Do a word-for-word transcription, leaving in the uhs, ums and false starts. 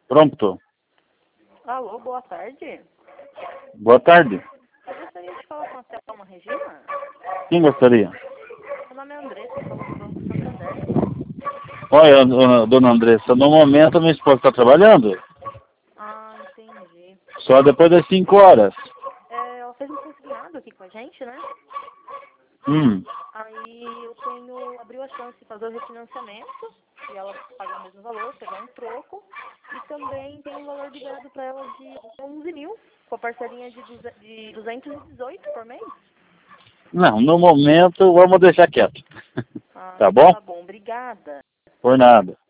Pronto. Alô, boa tarde. Boa tarde. Eu gostaria de falar com a Thelma Regina. Quem gostaria? Meu nome é Andressa, eu falo do Banco Santander. Olha, dona dona Andressa, no momento minha esposa está trabalhando. Ah, entendi. Só depois das cinco horas. É, ela fez um consignado aqui com a gente, né? Hum. Aí eu tenho, abriu a chance de fazer o refinanciamento, e ela paga o mesmo valor, pegar um troco. E também tem um valor liberado para ela de onze mil, com a parcelinha de duze- de duzentos e dezoito por mês. Não, no momento vamos deixar quieto. Ah, Tá então bom? tá bom, obrigada. Por nada.